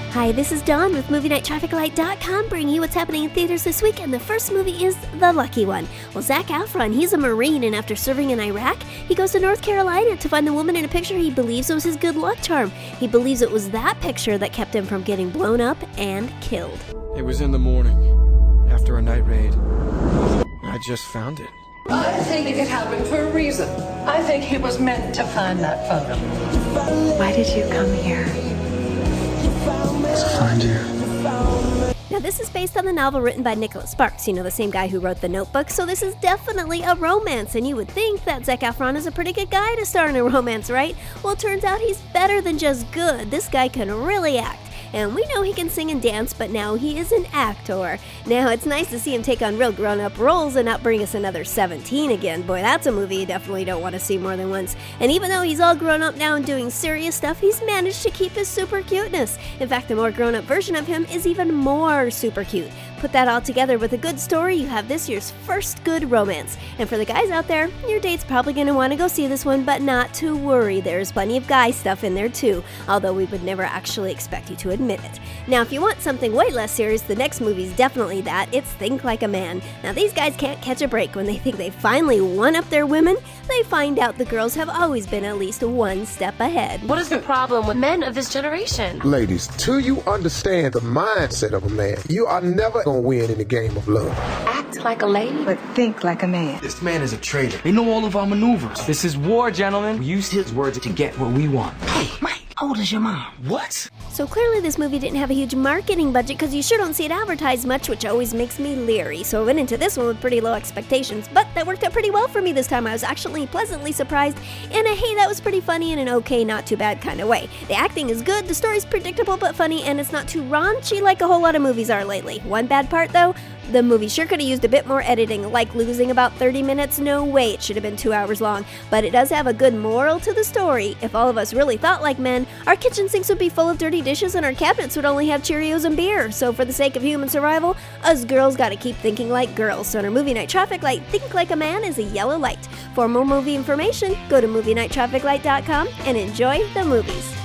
Hi, this is Dawn with MovieNightTrafficLight.com bringing you what's happening in theaters this week, and the first movie is The Lucky One. Well, Zac Efron, he's a Marine, and after serving in Iraq, he goes to North Carolina to find the woman in a picture he believes was his good luck charm. He believes it was that picture that kept him from getting blown up and killed. It was in the morning, after a night raid. I just found it. I think it happened for a reason. I think he was meant to find that photo. Why did you come here? To find you. Now, this is based on the novel written by Nicholas Sparks, the same guy who wrote The Notebook, so this is definitely a romance, and you would think that Zac Efron is a pretty good guy to star in a romance, right? Well, it turns out he's better than just good. This guy can really act. And we know he can sing and dance, but now he is an actor. Now, it's nice to see him take on real grown-up roles and not bring us another 17 again. Boy, that's a movie you definitely don't want to see more than once. And even though he's all grown up now and doing serious stuff, he's managed to keep his super cuteness. In fact, the more grown-up version of him is even more super cute. Put that all together with a good story, you have this year's first good romance. And for the guys out there, your date's probably going to want to go see this one, but not to worry, there's plenty of guy stuff in there too, although we would never actually expect you to admit it. Now, if you want something way less serious, the next movie's definitely that. It's Think Like a Man. Now, these guys can't catch a break. When they think they finally won up their women, they find out the girls have always been at least one step ahead. What is the problem with men of this generation? Ladies, till you understand the mindset of a man, you are never gonna win in the game of love. Act like a lady? But think like a man. This man is a traitor. They know all of our maneuvers. This is war, gentlemen. We use his words to get what we want. Hey, Mike, how old is your mom? What? So clearly this movie didn't have a huge marketing budget because you sure don't see it advertised much, which always makes me leery. So I went into this one with pretty low expectations, but that worked out pretty well for me this time. I was actually pleasantly surprised in a hey, that was pretty funny in an okay, not too bad kind of way. The acting is good, the story's predictable but funny, and it's not too raunchy like a whole lot of movies are lately. One bad part though, the movie sure could have used a bit more editing, like losing about 30 minutes. No way, it should have been 2 hours long. But it does have a good moral to the story. If all of us really thought like men, our kitchen sinks would be full of dirty dishes and our cabinets would only have Cheerios and beer. So for the sake of human survival, us girls gotta keep thinking like girls. So in our Movie Night Traffic Light, Think Like a Man is a yellow light. For more movie information, go to MovieNightTrafficLight.com and enjoy the movies.